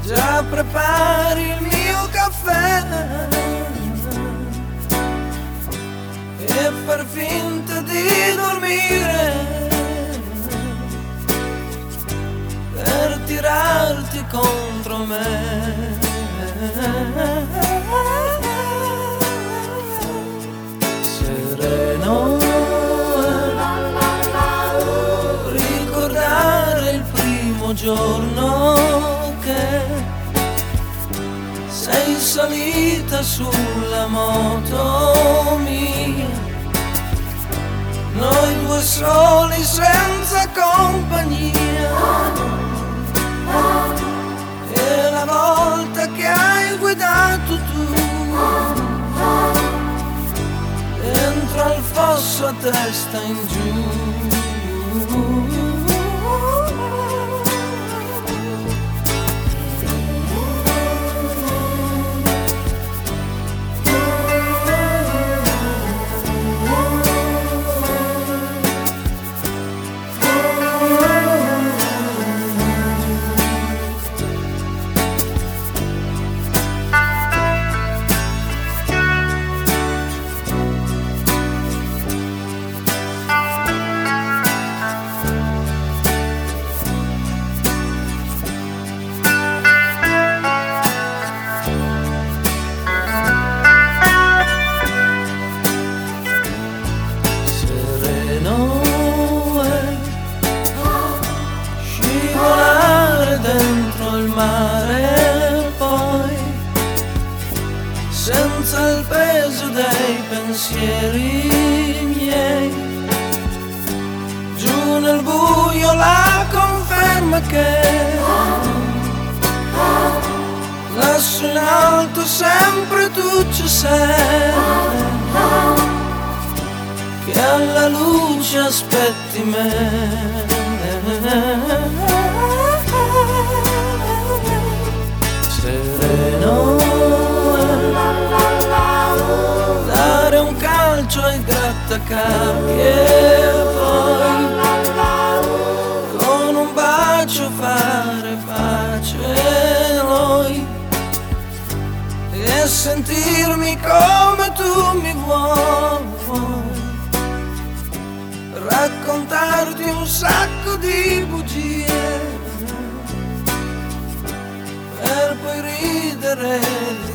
già prepari il mio caffè e far finta di dormire per tirarti contro me. Sereno, ricordare il primo giorno che sei salita sulla moto mia, noi due soli senza compagnia. E la volta che hai guidato tu dentro al fosso a testa in giù. Mare poi, senza il peso dei pensieri miei, giù nel buio la conferma che lassù in alto sempre tu ci sei, che alla luce aspetti me. Sereno, dare un calcio ai grattacapi e poi con un bacio fare pace noi e sentirmi come tu mi vuoi, raccontarti un sacco di bugie per poi ridere